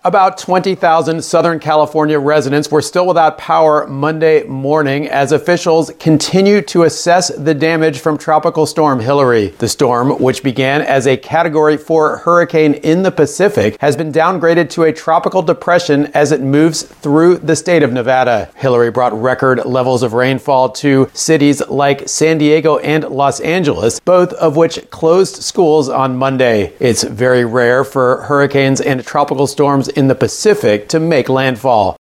About 20,000 Southern California residents were still without power Monday morning as officials continue to assess the damage from Tropical Storm Hilary. The storm, which began as a Category 4 hurricane in the Pacific, has been downgraded to a tropical depression as it moves through the state of Nevada. Hilary brought record levels of rainfall to cities like San Diego and Los Angeles, both of which closed schools on Monday. It's very rare for hurricanes and tropical storms in the Pacific to make landfall.